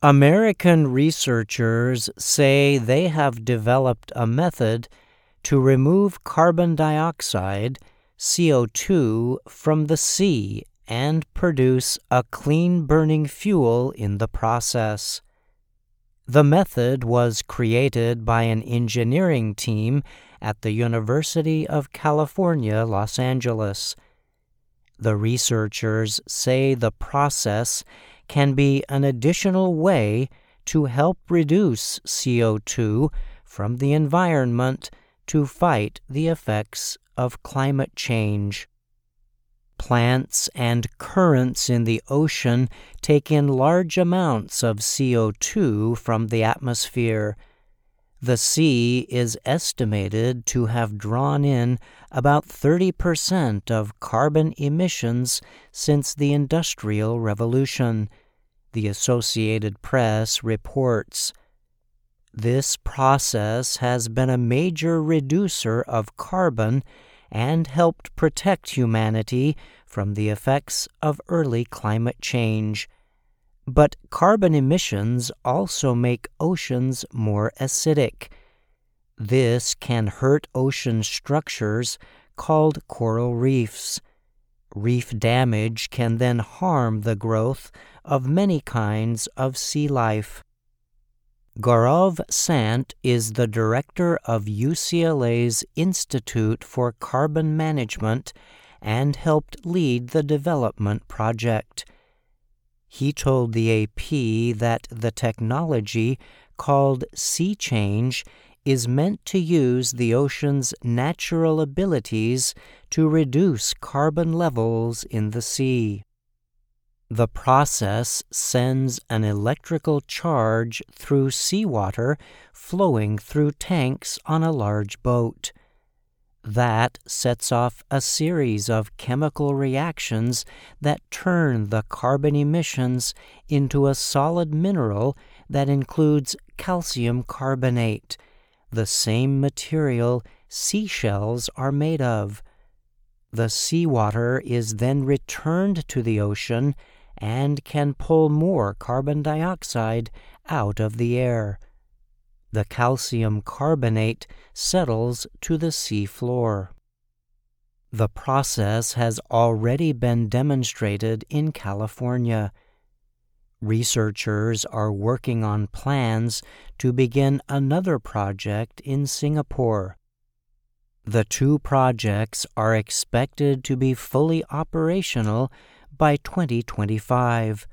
American researchers say they have developed a method to remove carbon dioxide, CO2, from the sea and produce a clean-burning fuel in the process. The method was created by an engineering team at the University of California, Los Angeles. The researchers say the process can be an additional way to help reduce CO2 from the environment to fight the effects of climate change. Plants and currents in the ocean take in large amounts of CO2 from the atmosphere. The sea is estimated to have drawn in about 30% of carbon emissions since the Industrial Revolution, the Associated Press reports. This process has been a major reducer of carbon and helped protect humanity from the effects of early climate change. But carbon emissions also make oceans more acidic. This can hurt ocean structures called coral reefs. Reef damage can then harm the growth of many kinds of sea life. Gaurav Sant is the director of UCLA's Institute for Carbon Management and helped lead the development project. He told the AP that the technology, called Sea Change, is meant to use the ocean's natural abilities to reduce carbon levels in the sea. The process sends an electrical charge through seawater flowing through tanks on a large boat. That sets off a series of chemical reactions that turn the carbon emissions into a solid mineral that includes calcium carbonate, the same material seashells are made of. The seawater is then returned to the ocean and can pull more carbon dioxide out of the air. The calcium carbonate settles to the sea floor. The process has already been demonstrated in California. Researchers are working on plans to begin another project in Singapore. The two projects are expected to be fully operational by 2025.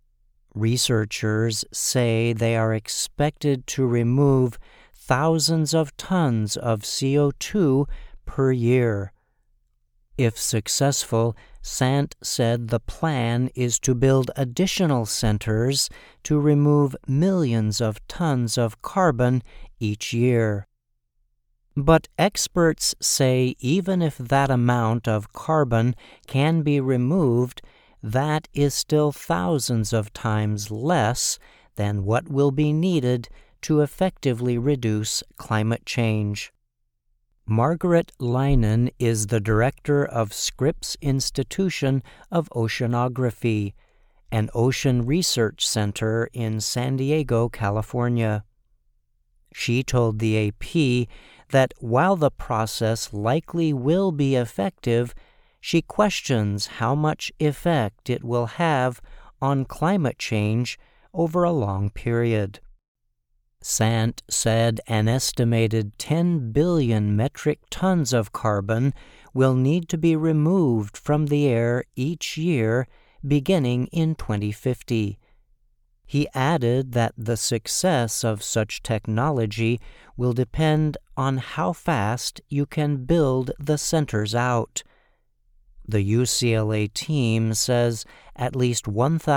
Researchers say they are expected to remove thousands of tons of CO2 per year. If successful, Sant said the plan is to build additional centers to remove millions of tons of carbon each year. But experts say even if that amount of carbon can be removed, that is still thousands of times less than what will be needed to effectively reduce climate change. Margaret Leinen is the director of Scripps Institution of Oceanography, an ocean research center in San Diego, California. She told the AP that while the process likely will be effective, she questions how much effect it will have on climate change over a long period. Sant said an estimated 10 billion metric tons of carbon will need to be removed from the air each year beginning in 2050. He added that the success of such technology will depend on how fast you can build the centers out. The UCLA team says at least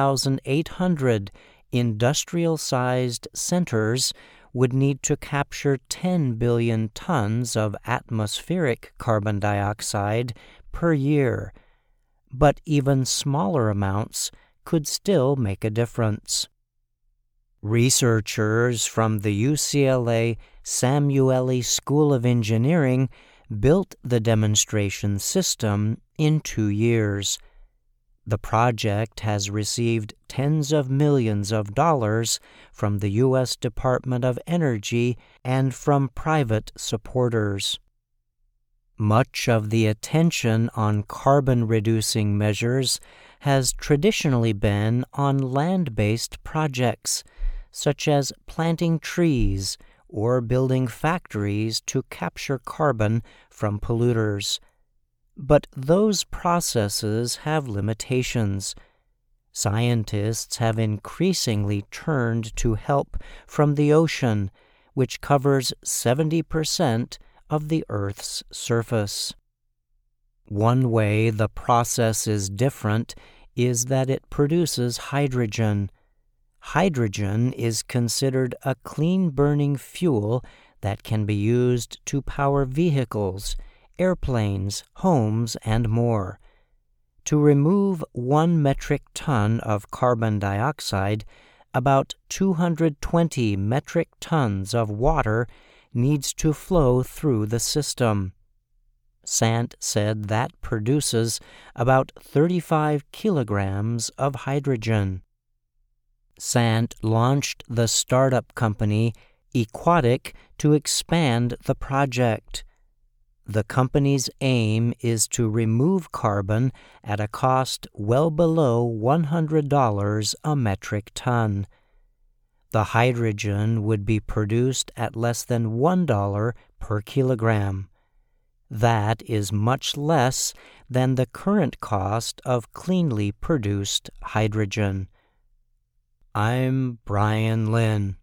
1,800 industrial-sized centers would need to capture 10 billion tons of atmospheric carbon dioxide per year, but even smaller amounts could still make a difference. Researchers from the UCLA Samueli School of Engineering built the demonstration system in 2 years. The project has received tens of millions of dollars from the U.S. Department of Energy and from private supporters. Much of the attention on carbon-reducing measures has traditionally been on land-based projects, such as planting trees or building factories to capture carbon from polluters. But those processes have limitations. Scientists have increasingly turned to help from the ocean, which covers 70% of the Earth's surface. One way the process is different is that it produces hydrogen. Hydrogen is considered a clean-burning fuel that can be used to power vehicles, airplanes, homes, and more. To remove 1 metric ton of carbon dioxide, about 220 metric tons of water needs to flow through the system. Sant said that produces about 35 kilograms of hydrogen. Sant launched the startup company Equatic to expand the project. The company's aim is to remove carbon at a cost well below $100 a metric ton. The hydrogen would be produced at less than $1 per kilogram. That is much less than the current cost of cleanly produced hydrogen. I'm Brian Lynn.